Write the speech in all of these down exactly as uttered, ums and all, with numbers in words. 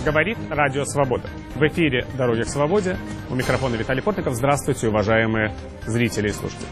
Говорит Радио Свобода. В эфире «Дороги к свободе». У микрофона Виталий Портников. Здравствуйте, уважаемые зрители и слушатели.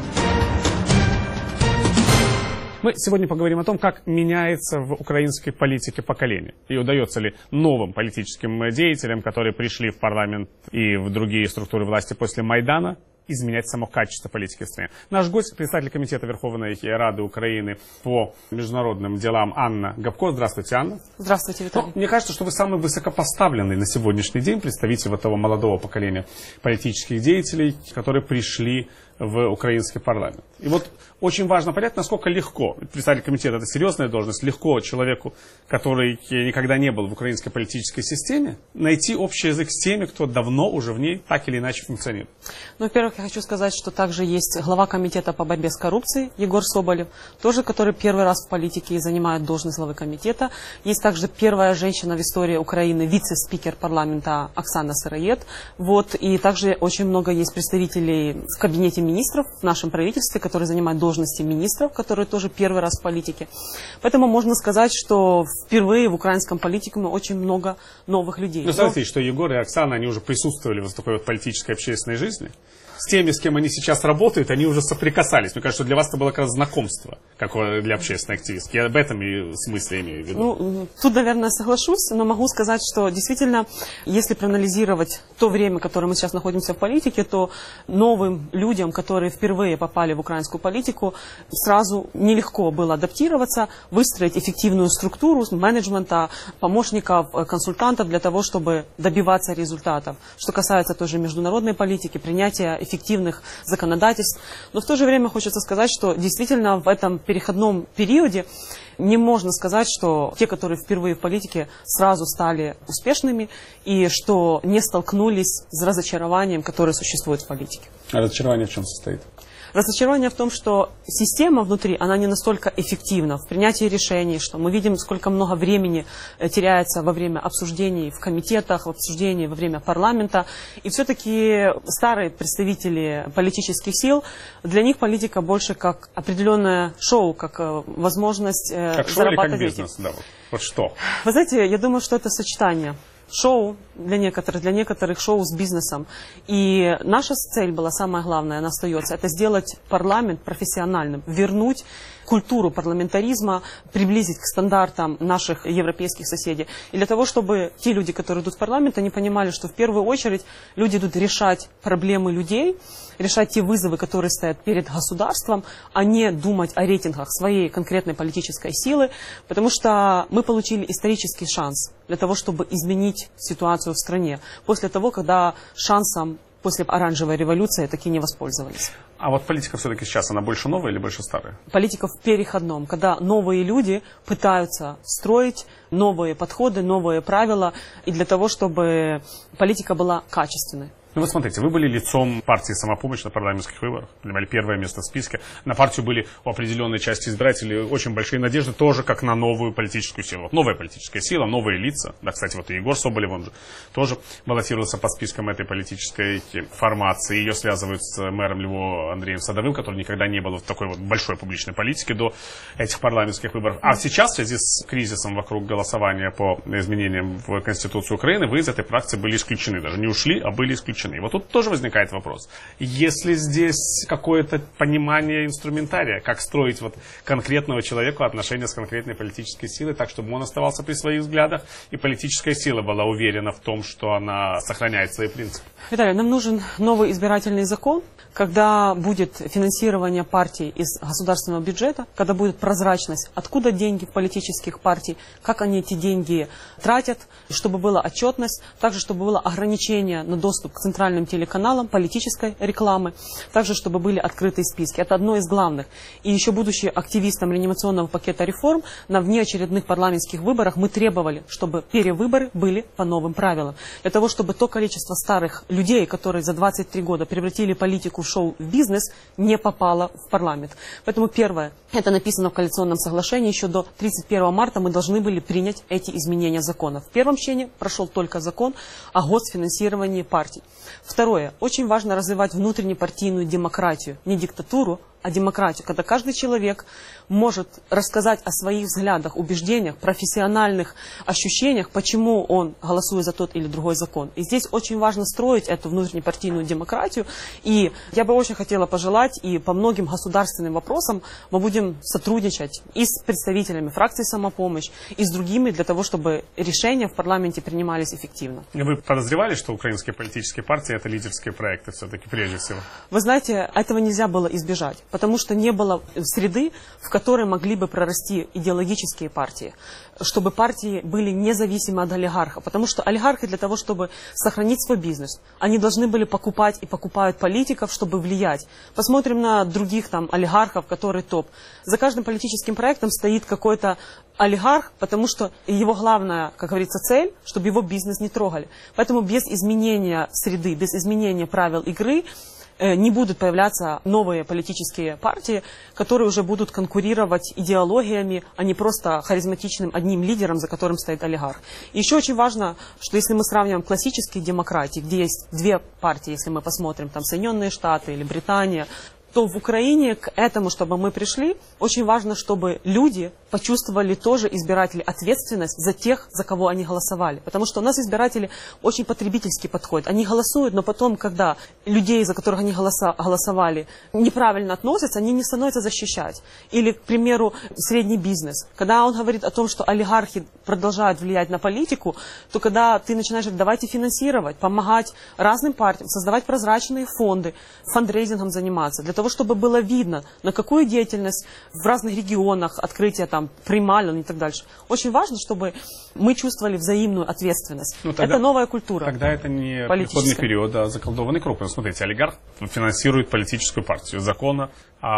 Мы сегодня поговорим о том, как меняется в украинской политике поколение. И удается ли новым политическим деятелям, которые пришли в парламент и в другие структуры власти после Майдана, изменять само качество политики в стране. Наш гость, председатель комитета Верховной Рады Украины по международным делам Анна Гопко. Здравствуйте, Анна. Здравствуйте, Виталий. Ну, мне кажется, что вы самый высокопоставленный на сегодняшний день представитель этого молодого поколения политических деятелей, которые пришли в украинский парламент. И вот очень важно понять, насколько легко, председатель комитета — это серьезная должность, легко человеку, который никогда не был в украинской политической системе, найти общий язык с теми, кто давно уже в ней так или иначе функционирует. Ну, во-первых, я хочу сказать, что также есть глава комитета по борьбе с коррупцией Егор Соболев, тоже который первый раз в политике и занимает должность главы комитета. Есть также первая женщина в истории Украины, вице-спикер парламента Оксана Сыроед. Вот, и также очень много есть представителей в кабинете министров в нашем правительстве, которые занимают должности министров, которые тоже первый раз в политике. Поэтому можно сказать, что впервые в украинском политикуме очень много новых людей. Ну, смотрите, что Егор и Оксана, они уже присутствовали в такой вот политической общественной жизни. С теми, с кем они сейчас работают, они уже соприкасались. Мне кажется, что для вас это было как раз знакомство, как для общественной активистки. Я об этом и в смысле имею в виду. Ну, тут, наверное, соглашусь, но могу сказать, что действительно, если проанализировать то время, в которое мы сейчас находимся в политике, то новым людям, которые впервые попали в украинскую политику, сразу нелегко было адаптироваться, выстроить эффективную структуру менеджмента, помощников, консультантов для того, чтобы добиваться результатов. Что касается тоже международной политики, принятия эффективных законодательств. Но в то же время хочется сказать, что действительно в этом переходном периоде не можно сказать, что те, которые впервые в политике, сразу стали успешными и что не столкнулись с разочарованием, которое существует в политике. А разочарование в чем состоит? Разочарование в том, что система внутри, она не настолько эффективна в принятии решений, что мы видим, сколько много времени теряется во время обсуждений в комитетах, в обсуждении во время парламента. И все-таки старые представители политических сил, для них политика больше как определенное шоу, как возможность как зарабатывать. Как бизнес, да. Вот что? Вы знаете, я думаю, что это сочетание. Шоу для некоторых, для некоторых шоу с бизнесом. И наша цель была, самая главная, она остается, это сделать парламент профессиональным, вернуть культуру парламентаризма, приблизить к стандартам наших европейских соседей. И для того, чтобы те люди, которые идут в парламент, они понимали, что в первую очередь люди идут решать проблемы людей, решать те вызовы, которые стоят перед государством, а не думать о рейтингах своей конкретной политической силы, потому что мы получили исторический шанс для того, чтобы изменить ситуацию в стране, после того, когда шансом после оранжевой революции таки не воспользовались. А вот политика все-таки сейчас, она больше новая или больше старая? Политика в переходном, когда новые люди пытаются строить новые подходы, новые правила, и для того, чтобы политика была качественной. Ну вот смотрите, вы были лицом партии «Самопомощь» на парламентских выборах, занимали первое место в списке. На партию были у определенной части избирателей очень большие надежды, тоже как на новую политическую силу. Вот новая политическая сила, новые лица. Да, кстати, вот и Егор Соболев, он же тоже баллотировался по спискам этой политической формации. Ее связывают с мэром Львова Андреем Садовым, который никогда не был в такой вот большой публичной политике до этих парламентских выборов. А сейчас, в связи с кризисом вокруг голосования по изменениям в Конституцию Украины, вы из этой фракции были исключены. Даже не ушли, а были исключены. И вот тут тоже возникает вопрос. Если здесь какое-то понимание инструментария, как строить вот конкретного человека отношения с конкретной политической силой, так, чтобы он оставался при своих взглядах, и политическая сила была уверена в том, что она сохраняет свои принципы. Виталий, нам нужен новый избирательный закон, когда будет финансирование партий из государственного бюджета, когда будет прозрачность, откуда деньги в политических партий, как они эти деньги тратят, чтобы была отчетность, также чтобы было ограничение на доступ к центральным телеканалам, политической рекламы, также чтобы были открытые списки. Это одно из главных. И еще будучи активистом реанимационного пакета реформ, на внеочередных парламентских выборах мы требовали, чтобы перевыборы были по новым правилам. Для того, чтобы то количество старых людей, которые за двадцать три года превратили политику в шоу в бизнес, не попало в парламент. Поэтому первое, это написано в коалиционном соглашении, еще до тридцать первого марта мы должны были принять эти изменения закона. В первом чтении прошел только закон о госфинансировании партий. Второе, очень важно развивать внутреннепартийную демократию, не диктатуру, а демократию, когда каждый человек может рассказать о своих взглядах, убеждениях, профессиональных ощущениях, почему он голосует за тот или другой закон. И здесь очень важно строить эту внутреннепартийную демократию. И я бы очень хотела пожелать, и по многим государственным вопросам мы будем сотрудничать и с представителями фракции «Самопомощь», и с другими, для того, чтобы решения в парламенте принимались эффективно. Вы подозревали, что украинские политические партии – это лидерские проекты все-таки прежде всего? Вы знаете, этого нельзя было избежать, потому что не было среды, в которой могли бы прорасти идеологические партии, чтобы партии были независимы от олигархов, потому что олигархи для того, чтобы сохранить свой бизнес, они должны были покупать и покупают политиков, чтобы влиять. Посмотрим на других там олигархов, которые топ. За каждым политическим проектом стоит какой-то олигарх, потому что его главная, как говорится, цель, чтобы его бизнес не трогали. Поэтому без изменения среды, без изменения правил игры не будут появляться новые политические партии, которые уже будут конкурировать идеологиями, а не просто харизматичным одним лидером, за которым стоит олигарх. И еще очень важно, что если мы сравниваем классические демократии, где есть две партии, если мы посмотрим, там Соединенные Штаты или Британия, то в Украине к этому, чтобы мы пришли, очень важно, чтобы люди почувствовали тоже, избиратели, ответственность за тех, за кого они голосовали. Потому что у нас избиратели очень потребительски подходят. Они голосуют, но потом, когда людей, за которых они голоса голосовали, неправильно относятся, они не становятся защищать. Или, к примеру, средний бизнес. Когда он говорит о том, что олигархи продолжают влиять на политику, то когда ты начинаешь говорить, давайте финансировать, помогать разным партиям, создавать прозрачные фонды, фандрейзингом заниматься, для того, чтобы было видно, на какую деятельность в разных регионах, открытие там прималин и так дальше. Очень важно, чтобы мы чувствовали взаимную ответственность. Ну, тогда, это новая культура. Тогда это не переходный период, а заколдованный круг. Ну, смотрите, олигарх финансирует политическую партию. Закона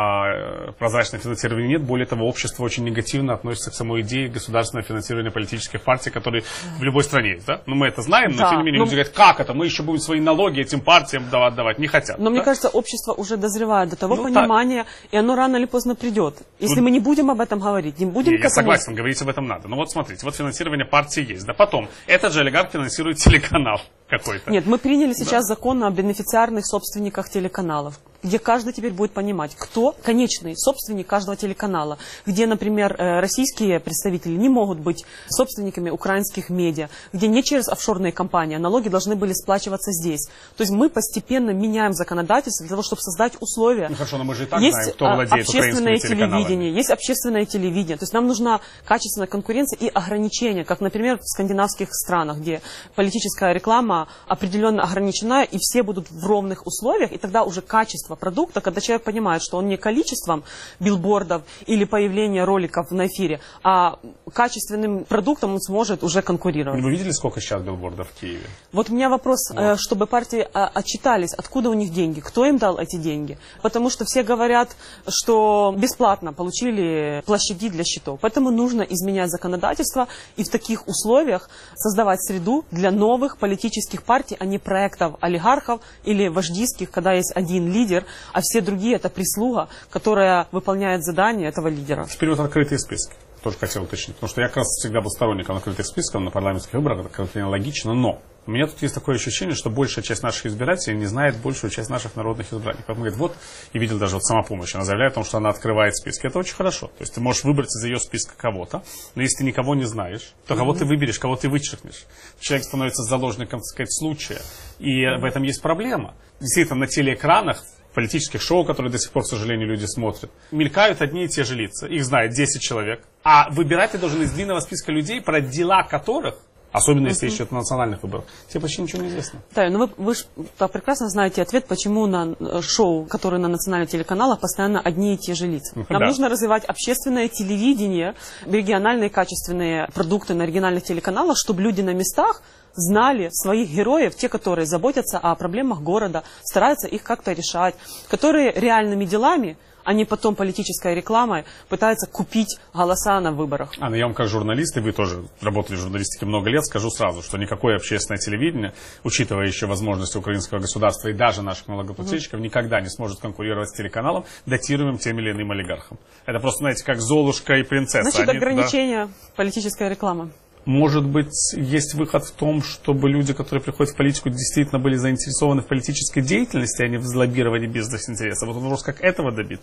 о прозрачном финансировании нет. Более того, общество очень негативно относится к самой идее государственного финансирования политических партий, которые в любой стране есть. Да? Ну, мы это знаем, но да, тем не менее но... люди говорят, как это? Мы еще будем свои налоги этим партиям давать, давать. Не хотят. Но да? мне кажется, общество уже дозревает до того ну, понимания, так. и оно рано или поздно придет. Если ну, мы не будем об этом говорить, не будем... Не, я согласен, говорить об этом надо. Но вот смотрите, вот финансирование партии есть. Да потом, этот же олигарх финансирует телеканал какой-то. Нет, мы приняли сейчас да. закон о бенефициарных собственниках телеканалов, где каждый теперь будет понимать, кто конечный собственник каждого телеканала, где, например, российские представители не могут быть собственниками украинских медиа, где не через офшорные компании, а налоги должны были сплачиваться здесь. То есть мы постепенно меняем законодательство для того, чтобы создать условия. Ну хорошо, но мы же и так есть знаем, кто владеет общественное телевидение, есть общественное телевидение. То есть нам нужна качественная конкуренция и ограничения, как, например, в скандинавских странах, где политическая реклама определенно ограничена, и все будут в ровных условиях, и тогда уже качество продукта, когда человек понимает, что он не количеством билбордов или появления роликов на эфире, а качественным продуктом он сможет уже конкурировать. Вы видели, сколько сейчас билбордов в Киеве? Вот у меня вопрос, вот. чтобы партии отчитались, откуда у них деньги, кто им дал эти деньги. Потому что все говорят, что бесплатно получили площади для счетов. Поэтому нужно изменять законодательство и в таких условиях создавать среду для новых политических партий, а не проектов олигархов или вождистских, когда есть один лидер, а все другие это прислуга, которая выполняет задания этого лидера. Теперь вот открытые списки. Тоже хотел уточнить. Потому что я как раз всегда был сторонником открытых списков на парламентских выборах. Это как-то логично, но у меня тут есть такое ощущение, что большая часть наших избирателей не знает большую часть наших народных избранников. Поэтому говорит, вот, и видел даже вот Самопомощь, она заявляет о том, что она открывает списки. Это очень хорошо. То есть ты можешь выбрать из ее списка кого-то, но если ты никого не знаешь, то кого mm-hmm. ты выберешь, кого ты вычеркнешь. Человек становится заложником, так сказать, случая. И mm-hmm. в этом есть проблема. Действительно, на телеэкранах, политических шоу, которые до сих пор, к сожалению, люди смотрят, мелькают одни и те же лица. Их знает десять человек. А выбирать ты должен из длинного списка людей, про дела которых, особенно если еще это национальных выборов, тебе почти ничего не известно. Да, но вы, вы же прекрасно знаете ответ, почему на шоу, которые на национальных телеканалах, постоянно одни и те же лица. Нам да. нужно развивать общественное телевидение, региональные качественные продукты на региональных телеканалах, чтобы люди на местах знали своих героев, те, которые заботятся о проблемах города, стараются их как-то решать, которые реальными делами, а не потом политической рекламой пытаются купить голоса на выборах. А, ну я вам как журналист, и вы тоже работали в журналистике много лет, скажу сразу, что никакое общественное телевидение, учитывая еще возможности украинского государства и даже наших налогоплательщиков, mm-hmm. никогда не сможет конкурировать с телеканалом, датируемым тем или иным олигархом. Это просто, знаете, как Золушка и принцесса. Значит, Они, ограничение да? политической рекламы. Может быть, есть выход в том, чтобы люди, которые приходят в политику, действительно были заинтересованы в политической деятельности, а не в лоббировании бизнес-интересов. Вот вопрос, как этого добиться?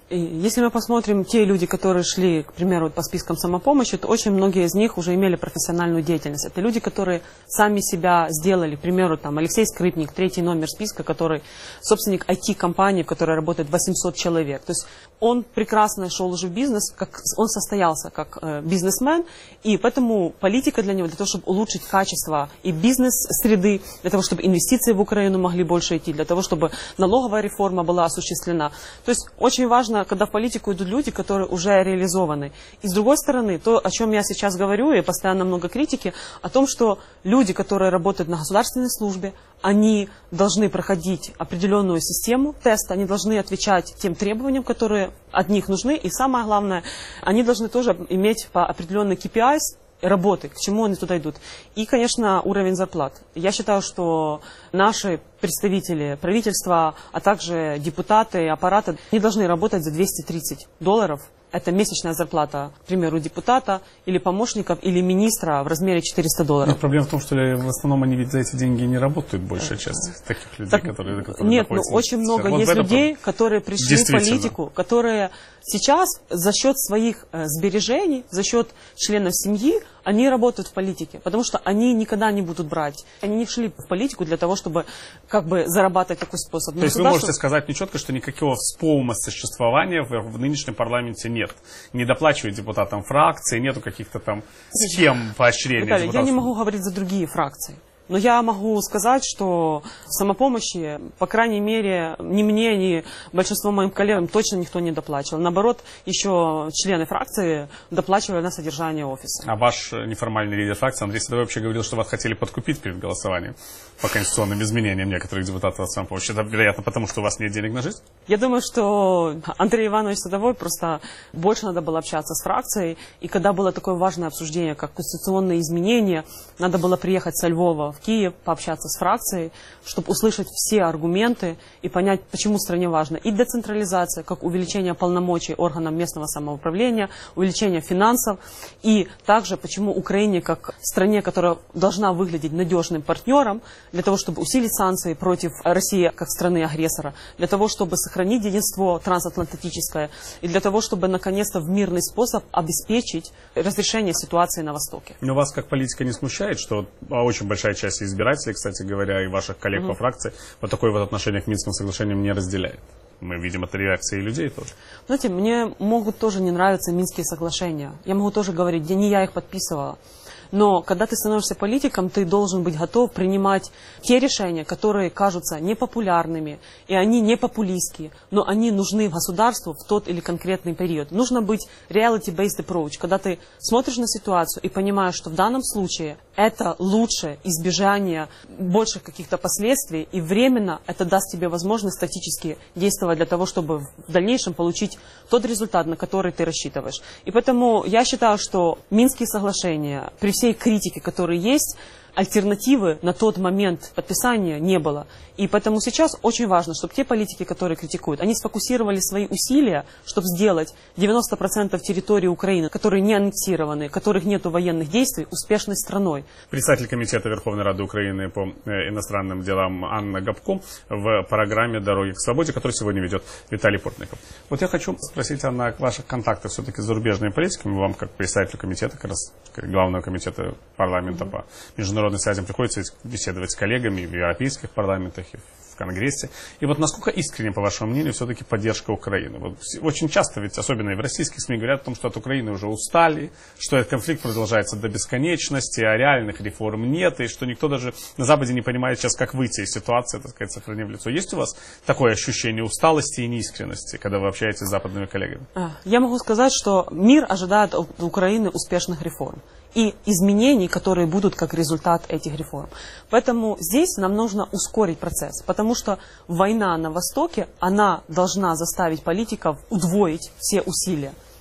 И если мы посмотрим те люди, которые шли, к примеру, по спискам самопомощи, то очень многие из них уже имели профессиональную деятельность. Это люди, которые сами себя сделали. К примеру, там Алексей Скрипник, третий номер списка, который собственник ай ти-компании, в которой работает восемьсот человек. То есть он прекрасно шел уже в бизнес, как, он состоялся как э, бизнесмен, и поэтому политика для него, для того, чтобы улучшить качество и бизнес-среды, для того, чтобы инвестиции в Украину могли больше идти, для того, чтобы налоговая реформа была осуществлена. То есть очень важно, когда в политику идут люди, которые уже реализованы. И с другой стороны, то, о чем я сейчас говорю, и постоянно много критики, о том, что люди, которые работают на государственной службе, они должны проходить определенную систему теста, они должны отвечать тем требованиям, которые от них нужны. И самое главное, они должны тоже иметь по определенной кей пи ай работы, к чему они туда идут. И, конечно, уровень зарплат. Я считаю, что наши представители правительства, а также депутаты, аппараты, они должны работать за двести тридцать долларов. Это месячная зарплата, к примеру, депутата или помощников, или министра в размере четыреста долларов. Но проблема в том, что в основном они ведь за эти деньги не работают, большая часть таких людей, так, которые, которые нет, но очень много вот есть людей, которые пришли в политику, которые сейчас за счет своих э, сбережений, за счет членов семьи, они работают в политике, потому что они никогда не будут брать. Они не шли в политику для того, чтобы как бы зарабатывать такой способ. Но то есть вы можете сказать мне четко, что никакого вспоума существования в, в нынешнем парламенте нет. Не доплачивают депутатам фракции, нету каких-то там схем поощрения. Виталий, я не могу говорить за другие фракции. Но я могу сказать, что в самопомощи, по крайней мере, ни мне, ни большинству моим коллегам точно никто не доплачивал. Наоборот, еще члены фракции доплачивали на содержание офиса. А ваш неформальный лидер фракции Андрей Садовой вообще говорил, что вас хотели подкупить перед голосованием по конституционным изменениям некоторых депутатов от самопомощи. Это, вероятно, потому что у вас нет денег на жизнь? Я думаю, что Андрей Иванович Садовой просто больше надо было общаться с фракцией. И когда было такое важное обсуждение, как конституционные изменения, надо было приехать со Львова в Киев, пообщаться с фракцией, чтобы услышать все аргументы и понять, почему стране важно и децентрализация, как увеличение полномочий органам местного самоуправления, увеличение финансов, и также почему Украине, как стране, которая должна выглядеть надежным партнером, для того, чтобы усилить санкции против России как страны-агрессора, для того, чтобы сохранить единство трансатлантическое, и для того, чтобы наконец-то в мирный способ обеспечить разрешение ситуации на Востоке. Но вас как политика не смущает, что очень большая часть избирателей, кстати говоря, и ваших коллег mm-hmm. по фракции вот такое вот отношение к Минским соглашениям не разделяет? Мы видим это реакции людей тоже. Знаете, мне могут тоже не нравиться Минские соглашения. Я могу тоже говорить, где не я их подписывала. Но когда ты становишься политиком, ты должен быть готов принимать те решения, которые кажутся непопулярными, и они не популистские, но они нужны государству в тот или конкретный период. Нужно быть reality-based approach, когда ты смотришь на ситуацию и понимаешь, что в данном случае это лучше избежание больших каких-то последствий, и временно это даст тебе возможность статически действовать для того, чтобы в дальнейшем получить тот результат, на который ты рассчитываешь. И поэтому я считаю, что Минские соглашения, при всей критике, которая есть, альтернативы на тот момент подписания не было. И поэтому сейчас очень важно, чтобы те политики, которые критикуют, они сфокусировали свои усилия, чтобы сделать девяносто процентов территории Украины, которые не аннексированы, в которых нет военных действий, успешной страной. Председатель комитета Верховной Рады Украины по иностранным делам Анна Гопко в программе «Дороги к свободе», которую сегодня ведет Виталий Портников. Вот я хочу спросить, Анна, о ваших контактах все-таки с зарубежными политиками. Вам, как председателю комитета, как раз главного комитета парламента mm-hmm. по международным связям, приходится беседовать с коллегами в европейских парламентах и в Конгрессе. И вот насколько искренне, по вашему мнению, все-таки поддержка Украины? Вот очень часто, ведь особенно и в российских СМИ, говорят о том, что от Украины уже устали, что этот конфликт продолжается до бесконечности, а реальных реформ нет, и что никто даже на Западе не понимает сейчас, как выйти из ситуации, так сказать, сохранив лицо. Есть у вас такое ощущение усталости и неискренности, когда вы общаетесь с западными коллегами? Я могу сказать, что мир ожидает от Украины успешных реформ и изменений, которые будут как результат этих реформ. Поэтому здесь нам нужно ускорить процесс, потому что война на Востоке, она должна заставить политиков удвоить все усилия.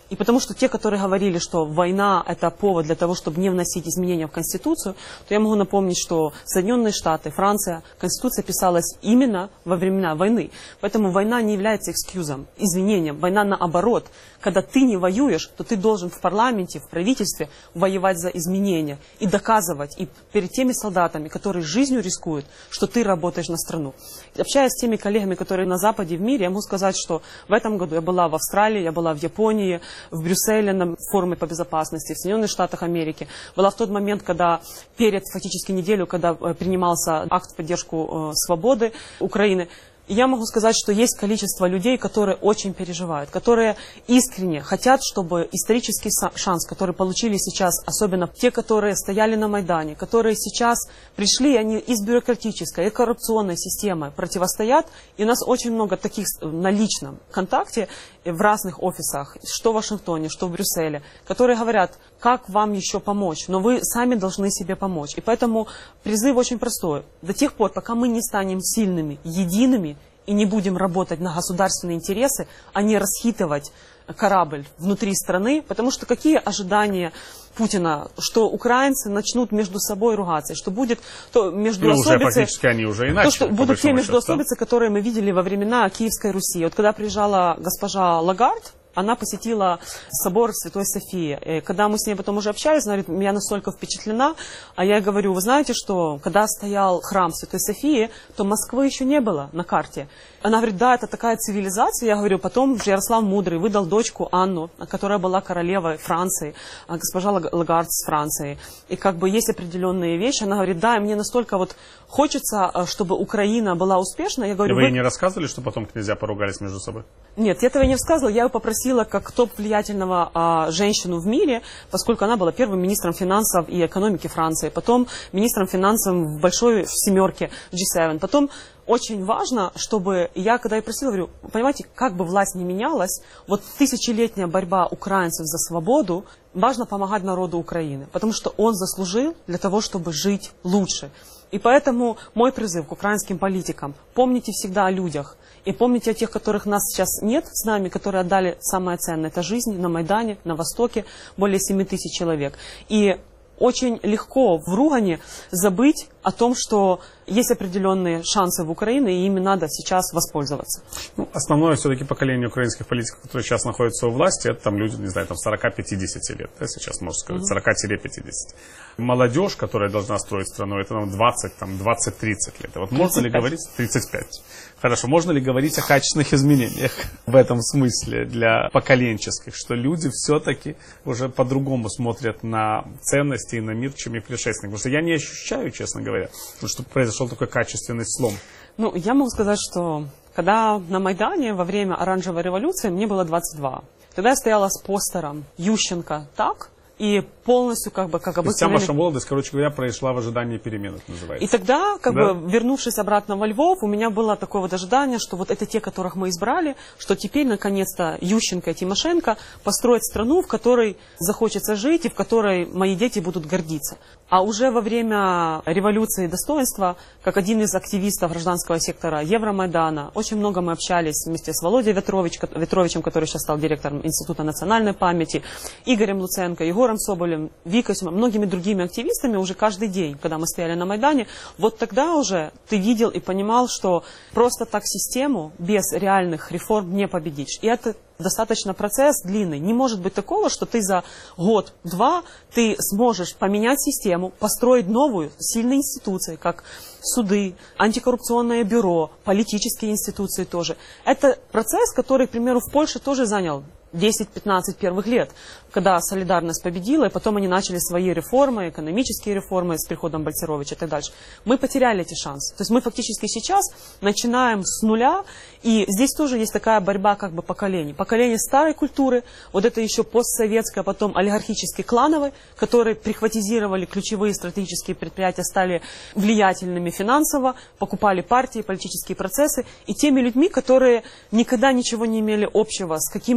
И потому что те, которые говорили, что война – это повод для того, чтобы не вносить изменения в Конституцию, то я могу напомнить, что Соединенные Штаты, Франция, Конституция писалась именно во времена войны. Поэтому война не является экскьюзом, извинением. Война наоборот. Когда ты не воюешь, то ты должен в парламенте, в правительстве воевать за изменения и доказывать и перед теми солдатами, которые жизнью рискуют, что ты работаешь на страну. Общаясь с теми коллегами, которые на Западе в мире, я могу сказать, что в этом году я была в Австралии, я была в Японии, в Брюсселе на форуме по безопасности, в Соединенных Штатах Америки. Была в тот момент, когда перед фактически неделю, когда принимался акт в поддержку э, свободы Украины. Я могу сказать, что есть количество людей, которые очень переживают, которые искренне хотят, чтобы исторический шанс, который получили сейчас, особенно те, которые стояли на Майдане, которые сейчас пришли, они и с бюрократической, и коррупционной системой противостоят. И у нас очень много таких на личном контакте в разных офисах, что в Вашингтоне, что в Брюсселе, которые говорят, как вам еще помочь, но вы сами должны себе помочь. И поэтому призыв очень простой. До тех пор, пока мы не станем сильными, едиными, и не будем работать на государственные интересы, а не расхитывать корабль внутри страны, потому что какие ожидания Путина, что украинцы начнут между собой ругаться, что будет то между ну, особицы, уже они уже иначе, то, что будут те междуособицы, да? которые мы видели во времена Киевской Руси. Вот когда приезжала госпожа Лагард, она посетила собор Святой Софии. И когда мы с ней потом уже общались, она говорит, я настолько впечатлена, а я говорю, вы знаете, что когда стоял храм Святой Софии, то Москвы еще не было на карте. Она говорит, да, это такая цивилизация. Я говорю, потом Ярослав Мудрый выдал дочку Анну, которая была королевой Франции, госпожа Лагард с Франции. И как бы есть определенные вещи. Она говорит, да, мне настолько вот хочется, чтобы Украина была успешна. Я говорю, и вы ей вы... не рассказывали, что потом князья поругались между собой? Нет, я этого не рассказывала. Я ее попросила как топ-влиятельного а, женщину в мире, поскольку она была первым министром финансов и экономики Франции, потом министром финансов в большой семерке джи семь. Потом очень важно, чтобы я, когда я просила, говорю, понимаете, как бы власть не менялась, вот тысячелетняя борьба украинцев за свободу, важно помогать народу Украины, потому что он заслужил для того, чтобы жить лучше. И поэтому мой призыв к украинским политикам, помните всегда о людях. И помните о тех, которых нас сейчас нет с нами, которые отдали самое ценное. Это жизнь на Майдане, на Востоке, более семи тысяч человек. И очень легко в ругане забыть о том, что есть определенные шансы в Украине, и ими надо сейчас воспользоваться. Ну, основное все-таки поколение украинских политиков, которые сейчас находятся у власти, это там люди, не знаю, там сорока-пятидесяти лет, да, сейчас можно сказать, mm-hmm. сорока-пятидесяти. Молодежь, которая должна строить страну, это там двадцать, там двадцать-тридцать лет. Вот можно ли говорить тридцать пять? Хорошо, можно ли говорить о качественных изменениях в этом смысле для поколенческих, что люди все-таки уже по-другому смотрят на ценности и на мир, чем их предшественники? Потому что я не ощущаю, честно говоря, что произошел такой качественный слом. Ну, я могу сказать, что когда на Майдане во время оранжевой революции мне было двадцать два. Тогда я стояла с постером Ющенко так, и полностью, как бы, как обычно... Вся ваша молодость, короче говоря, прошла в ожидании перемен, это называется. И тогда, как да? бы, вернувшись обратно во Львов, у меня было такое вот ожидание, что вот это те, которых мы избрали, что теперь, наконец-то, Ющенко и Тимошенко построят страну, в которой захочется жить и в которой мои дети будут гордиться. А уже во время революции достоинства, как один из активистов гражданского сектора Евромайдана, очень много мы общались вместе с Володей Ветрович, Ветровичем, который сейчас стал директором Института национальной памяти, Игорем Луценко, Егором Соболем, Викой, многими другими активистами уже каждый день, когда мы стояли на Майдане. Вот тогда уже ты видел и понимал, что просто так систему без реальных реформ не победишь. И это достаточно процесс длинный. Не может быть такого, что ты за год-два ты сможешь поменять систему, построить новую, сильные институции, как суды, антикоррупционное бюро, политические институции тоже. Это процесс, который, к примеру, в Польше тоже занял десять-пятнадцать первых лет, когда солидарность победила, и потом они начали свои реформы, экономические реформы с приходом Бальцеровича и так дальше. Мы потеряли эти шансы. То есть мы фактически сейчас начинаем с нуля, и здесь тоже есть такая борьба как бы поколений. Поколение старой культуры, вот это еще постсоветское, потом олигархически клановой, которые прихватизировали ключевые стратегические предприятия, стали влиятельными финансово, покупали партии, политические процессы, и теми людьми, которые никогда ничего не имели общего с каким-то криминальным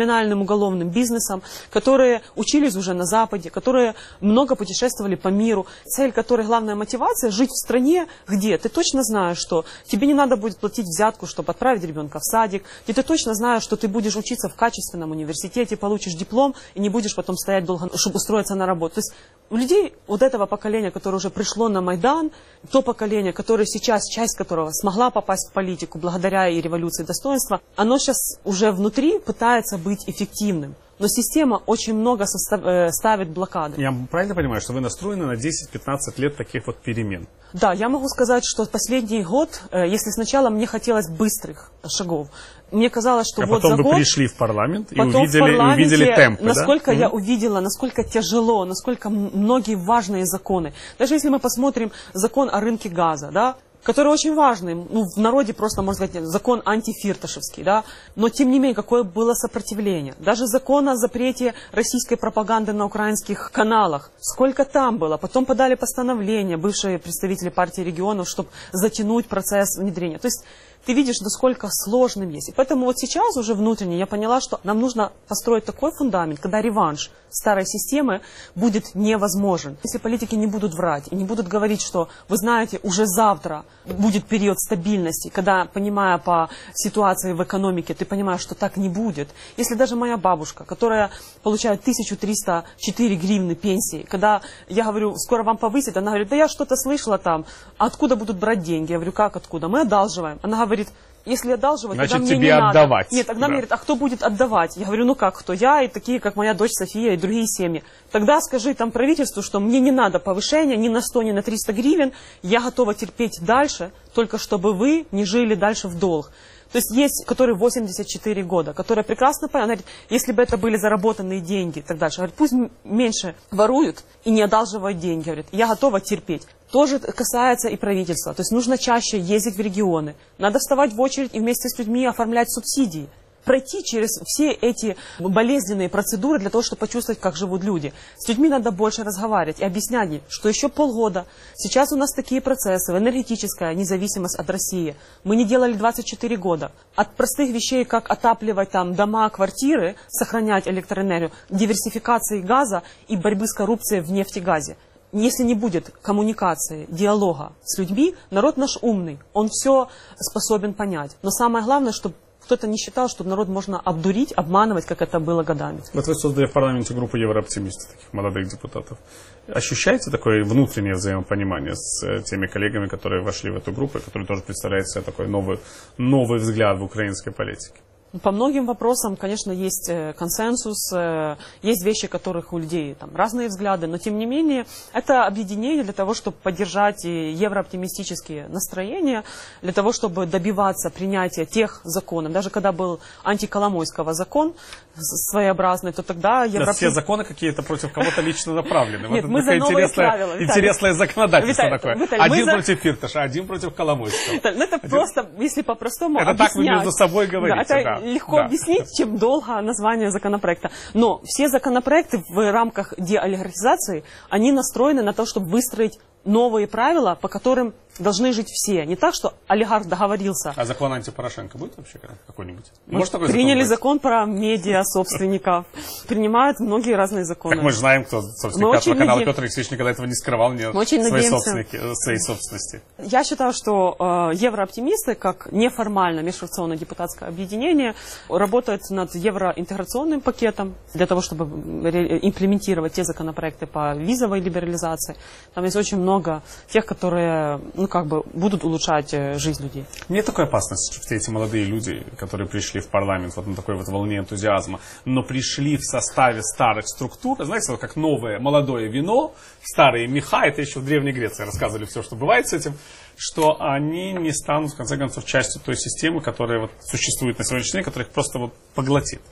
криминальным уголовным бизнесом, которые учились уже на Западе, которые много путешествовали по миру, цель которой, главная мотивация, жить в стране, где ты точно знаешь, что тебе не надо будет платить взятку, чтобы отправить ребенка в садик, где ты точно знаешь, что ты будешь учиться в качественном университете, получишь диплом и не будешь потом стоять долго, чтобы устроиться на работу. То есть у людей вот этого поколения, которое уже пришло на Майдан, то поколение, которое сейчас, часть которого смогла попасть в политику благодаря и революции достоинства, оно сейчас уже внутри пытается быть эффективным. Но система очень много состав, э, ставит блокады. Я правильно понимаю, что вы настроены на десять-пятнадцать лет таких вот перемен? Да, я могу сказать, что последний год, э, если сначала мне хотелось быстрых шагов, мне казалось, что а вот потом за вы год, пришли в парламент и увидели, увидели темпы, насколько да? я mm-hmm. увидела, насколько тяжело, насколько многие важные законы. Даже если мы посмотрим закон о рынке газа, да, который очень важный, ну, в народе просто, можно сказать, закон антифирташевский, да, но тем не менее, какое было сопротивление. Даже закон о запрете российской пропаганды на украинских каналах, сколько там было. Потом подали постановление бывшие представители партии регионов, чтобы затянуть процесс внедрения. То есть ты видишь, насколько сложным есть. И поэтому вот сейчас уже внутренне я поняла, что нам нужно построить такой фундамент, когда реванш старой системы будет невозможен. Если политики не будут врать и не будут говорить, что, вы знаете, уже завтра будет период стабильности, когда, понимая по ситуации в экономике, ты понимаешь, что так не будет. Если даже моя бабушка, которая получает тысячу триста четыре гривны пенсии, когда я говорю, скоро вам повысят, она говорит, да я что-то слышала там, откуда будут брать деньги? Я говорю, как откуда? Мы одалживаем. Она говорит, говорит, если одалживать, значит, тогда мне тебе не отдавать. надо. Нет, тогда да. мне говорит, а кто будет отдавать? Я говорю, ну как кто? Я и такие, как моя дочь София и другие семьи. Тогда скажи там правительству, что мне не надо повышения ни на сто, ни на триста гривен. Я готова терпеть дальше, только чтобы вы не жили дальше в долг. То есть есть, которые восемьдесят четыре года, которые прекрасно понимают, говорит, если бы это были заработанные деньги и так дальше, говорит, пусть меньше воруют и не одалживают деньги, говорит, я готова терпеть. Тоже касается и правительства, то есть нужно чаще ездить в регионы, надо вставать в очередь и вместе с людьми оформлять субсидии. Пройти через все эти болезненные процедуры для того, чтобы почувствовать, как живут люди. С людьми надо больше разговаривать и объяснять им, что еще полгода. Сейчас у нас такие процессы, энергетическая независимость от России. Мы не делали двадцать четыре года. От простых вещей, как отапливать там дома, квартиры, сохранять электроэнергию, диверсификации газа и борьбы с коррупцией в нефтегазе. Если не будет коммуникации, диалога с людьми, народ наш умный, он все способен понять. Но самое главное, чтобы кто-то не считал, что народ можно обдурить, обманывать, как это было годами. Вот вы создали в парламенте группу еврооптимистов, таких молодых депутатов. Ощущаете такое внутреннее взаимопонимание с теми коллегами, которые вошли в эту группу, которые тоже представляют себе такой новый, новый взгляд в украинской политике? По многим вопросам, конечно, есть консенсус, есть вещи, которых у людей там разные взгляды, но тем не менее это объединение для того, чтобы поддержать еврооптимистические настроения, для того, чтобы добиваться принятия тех законов. Даже когда был антиколомойского закон своеобразный, то тогда... Еврооптим... Все законы какие-то против кого-то лично направлены. Нет, вот мы за новые правила. Интересное законодательство Виталий, такое. Виталий, один за... против Фирташа, один против Коломойского. Виталий, ну это один... просто, если по-простому это объяснять. так вы между собой говорите, да. Это да. легко да. объяснить, чем долго название законопроекта. Но все законопроекты в рамках деолигархизации, они настроены на то, чтобы выстроить новые правила, по которым должны жить все. Не так, что олигарх договорился. А закон антипорошенко будет вообще какой-нибудь? Может, такой приняли закон, закон про медиа собственников. Принимают многие разные законы. Так мы же знаем, кто собственник канала Петр Алексеевич никогда этого не скрывал, нет своей, своей собственности. Я считаю, что э, еврооптимисты, как неформальное межфракционное депутатское объединение, работают над евроинтеграционным пакетом для того, чтобы имплементировать те законопроекты по визовой либерализации. Там есть очень много тех, которые... ну, как бы, будут улучшать жизнь людей. Нет такой опасности, что все эти молодые люди, которые пришли в парламент вот на такой вот волне энтузиазма, но пришли в составе старых структур, знаете, вот как новое молодое вино, старые меха, это еще в Древней Греции рассказывали все, что бывает с этим, что они не станут, в конце концов, частью той системы, которая вот существует на сегодняшний день, которая их просто вот поглотит.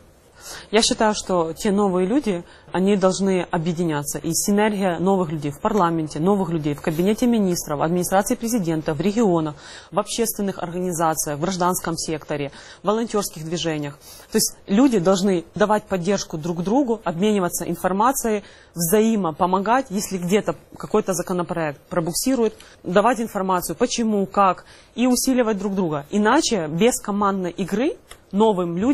Я считаю, что те новые люди, они должны объединяться. И синергия новых людей в парламенте, новых людей в кабинете министров, администрации президента, в регионах, в общественных организациях, в гражданском секторе, в волонтерских движениях. То есть люди должны давать поддержку друг другу, обмениваться информацией, взаимопомогать, если где-то какой-то законопроект пробуксирует, давать информацию, почему, как, и усиливать друг друга. Иначе без командной игры новым людям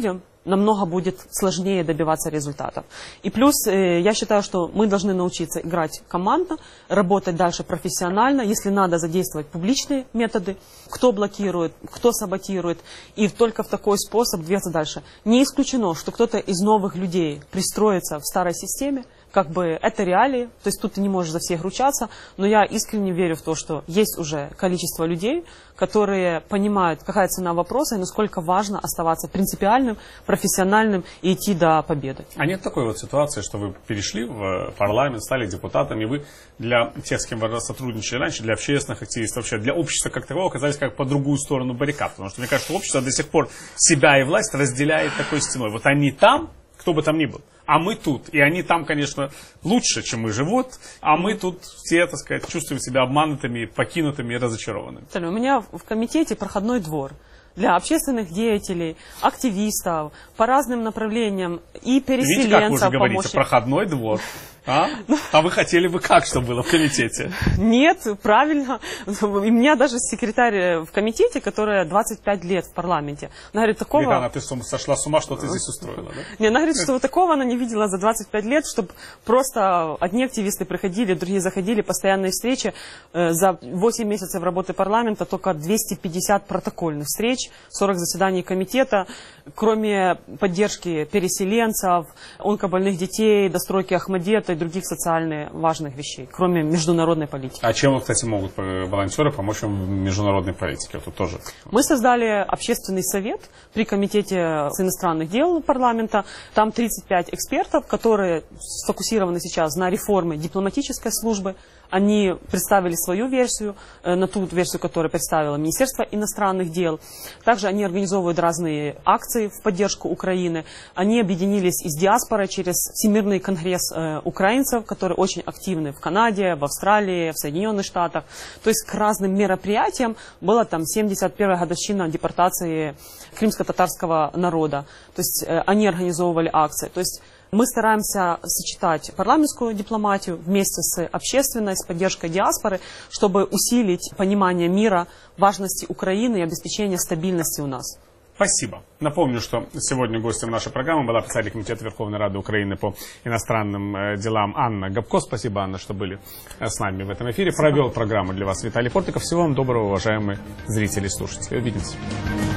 намного будет сложнее добиваться результатов. И плюс, я считаю, что мы должны научиться играть командно, работать дальше профессионально, если надо задействовать публичные методы, кто блокирует, кто саботирует, и только в такой способ двигаться дальше. Не исключено, что кто-то из новых людей пристроится в старой системе, как бы это реалии, то есть тут ты не можешь за всех ручаться, но я искренне верю в то, что есть уже количество людей, которые понимают, какая цена вопроса и насколько важно оставаться принципиальным, профессиональным и идти до победы. А нет такой вот ситуации, что вы перешли в парламент, стали депутатами, вы для тех, с кем вы сотрудничали раньше, для общественных активистов, вообще для общества как такового оказались как по другую сторону баррикад, потому что мне кажется, что общество до сих пор себя и власть разделяет такой стеной. Вот они там, кто бы там ни был, а мы тут. И они там, конечно, лучше, чем мы живут, а мы тут все, так сказать, чувствуем себя обманутыми, покинутыми и разочарованными. У меня в комитете проходной двор для общественных деятелей, активистов, по разным направлениям и переселенцев. Видите, как вы уже говорите, помощи. Проходной двор. А? А вы хотели бы как, что было в комитете? Нет, правильно. И у меня даже секретарь в комитете, которая двадцать пять лет в парламенте. Она говорит, такого... Видана, ты сошла с ума, что ты здесь устроила, да? Не, она говорит, что вот такого она не видела за двадцать пять лет, чтобы просто одни активисты приходили, другие заходили, постоянные встречи. За восемь месяцев работы парламента только двести пятьдесят протокольных встреч, сорок заседаний комитета, кроме поддержки переселенцев, онкобольных детей, достройки Ахмадета и других социально важных вещей, кроме международной политики. А чем, кстати, могут волонтеры помочь вам в международной политике? Это тоже. Мы создали общественный совет при комитете иностранных дел парламента. Там тридцать пять экспертов, которые сфокусированы сейчас на реформе дипломатической службы. Они представили свою версию, на ту версию, которую представило Министерство иностранных дел. Также они организовывают разные акции в поддержку Украины. Они объединились из диаспоры через Всемирный конгресс украинцев, которые очень активны в Канаде, в Австралии, в Соединенных Штатах. То есть к разным мероприятиям была там семьдесят первая годовщина депортации крымско-татарского народа. То есть они организовывали акции. То есть мы стараемся сочетать парламентскую дипломатию вместе с общественной, с поддержкой диаспоры, чтобы усилить понимание мира, важности Украины и обеспечения стабильности у нас. Спасибо. Напомню, что сегодня гостем нашей программы была председатель Комитета Верховной Рады Украины по иностранным делам Анна Гопко. Спасибо, Анна, что были с нами в этом эфире. Провел программу для вас Виталий Портников. Всего вам доброго, уважаемые зрители и слушатели. Увидимся.